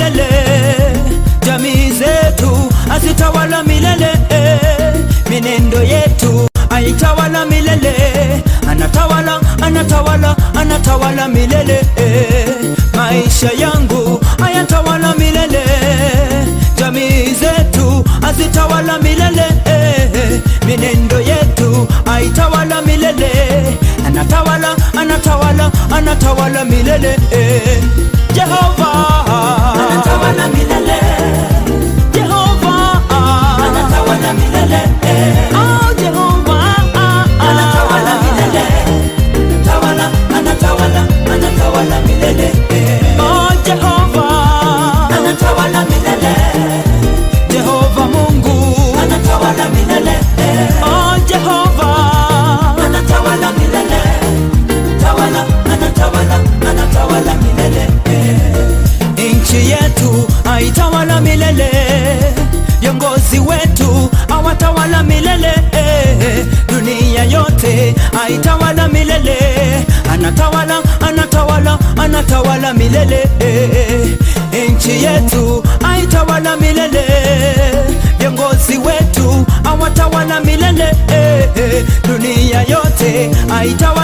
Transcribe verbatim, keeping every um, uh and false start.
milele, jamii zetu azitawala milele, minendo yetu aitawala milele, anatawala, anatawala, anatawala milele, maisha yangu ayatawala milele, jamii zetu azitawala milele, minendo yetu aitawala milele, anatawala, anatawala, anatawala milele, Jehova anatawala milele, Jehova anatawala milele, oh Jehova anatawala milele, anatawala, anatawala, anatawala milele, oh Jehova anatawala milele, Jehova Mungu anatawala milele, oh Jehova anatawala milele, tawala, anatawala, anatawala milele, nchi yetu aitawala milele, viongozi wetu awatawala milele, dunia yote aitawala milele, anatawala, anatawala, anatawala milele, nchi yetu aitawala milele, viongozi wetu awatawala milele, dunia yote aitawala